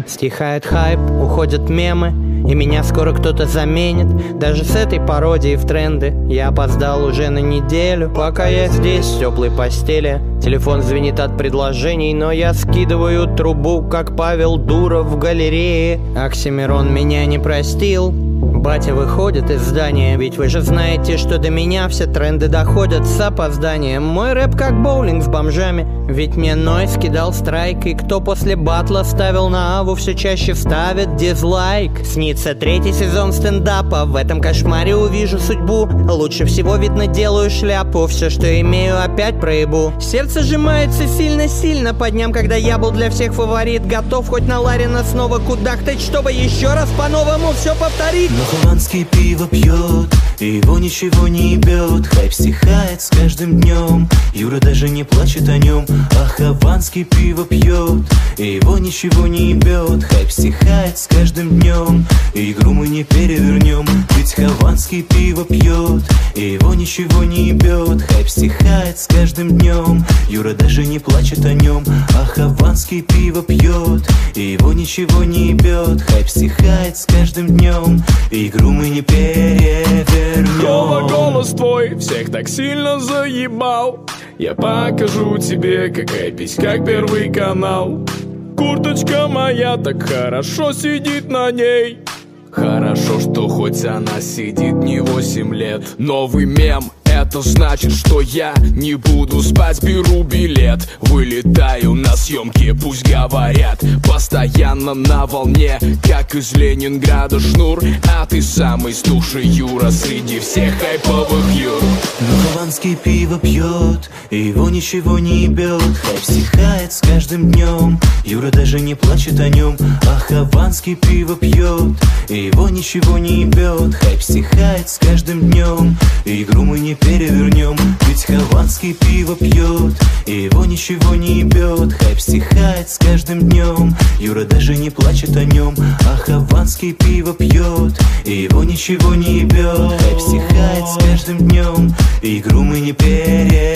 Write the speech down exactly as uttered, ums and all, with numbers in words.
Стихает хайп, уходят мемы, и меня скоро кто-то заменит. Даже с этой пародией в тренды я опоздал уже на неделю. Пока я здесь, в теплой постели, телефон звенит от предложений, но я скидываю трубу, как Павел Дуров в галерее. Оксимирон меня не простил. Батя выходит из здания, ведь вы же знаете, что до меня все тренды доходят с опозданием. Мой рэп как боулинг с бомжами, ведь мне Нойз кидал страйк. И кто после батла ставил на аву, все чаще ставит дизлайк. Снится третий сезон стендапа, в этом кошмаре увижу судьбу. Лучше всего, видно, делаю шляпу, все, что имею, опять проебу. Сердце сжимается сильно-сильно по дням, когда я был для всех фаворит. Готов хоть на Ларина снова кудахтать, чтобы еще раз по-новому все повторить. Хованский пиво пьет, и его ничего не ебет. Хайп стихает с каждым днем, Юра даже не плачет о нем. А Хованский пиво пьет, и его ничего не ебет. Хайп стихает с каждым днем, и игру мы не перевернем. Ведь Хованский пиво пьет, и его ничего не ебет. Хайп стихает с каждым днем, Юра даже не плачет о нем. А Хованский пиво пьет, и его ничего не ебет. Хайп стихает с каждым днем, и игру мы не перевернем. Лёва, голос твой всех так сильно заебал. Я покажу тебе, как рэпить, как Первый канал. Курточка моя так хорошо сидит на ней. Хорошо, что хоть она сидит не восемь лет. Новый мем, это значит, что я не буду спать, беру билет. Вылетаю на съемки, пусть говорят. Постоянно на волне, как из Ленинграда шнур. А ты самый стуший Юра среди всех хайповых Юр. Но Хованский пиво пьет, и его ничего не ебет. Хайп стихает с каждым днем, Юра даже не плачет о нем. А Хованский пиво пьет, и его ничего не ебет. Хайп стихает с каждым днем, и игру мы не перевернем. Ведь Хованский пиво пьет, и его ничего не ебет. Хайп стихает с каждым днем, Юра даже не плачет о нем. А Хованский пиво пьет, и его ничего не ебет. Хайп стихает с каждым днем, и игру мы не перевернем.